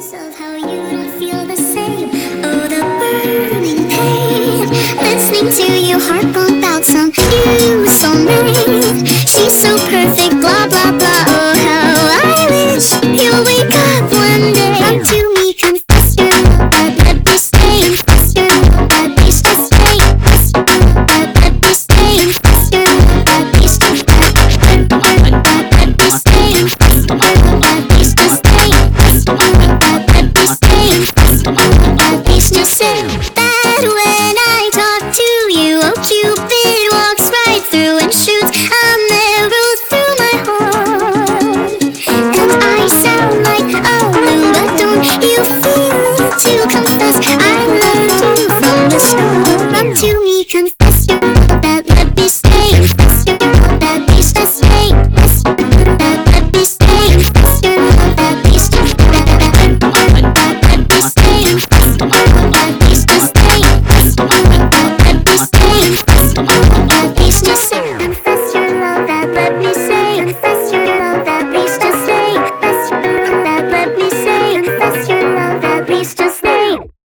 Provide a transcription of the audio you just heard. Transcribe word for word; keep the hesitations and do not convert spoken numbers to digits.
Of how you don't feel the same. Oh, the burning pain. Listening to you harp about some new soulmate. She's so perfect, blah blah blah. Oh, how I wish you'll wake up one day. Come to me, confess your love, but let me stay. Confess your love, but please just stay. Confess your love, but let me stay. Confess your love, but please just stay. Let me stay. Confess your love, but please just stay. That when I talk to you, oh Cupid walks right through and shoots an arrow through my heart. And I sound like a loon, but don't you feel to confess I loved you from the start. Come to me, confess your love, that let me stay. Confess your love, that please just stay. Confess your love, that let me stay. Confess your love, that please just stay. Let me stay. Confess your love, that please just stay. Let me stay. Confess your love, that please just stay.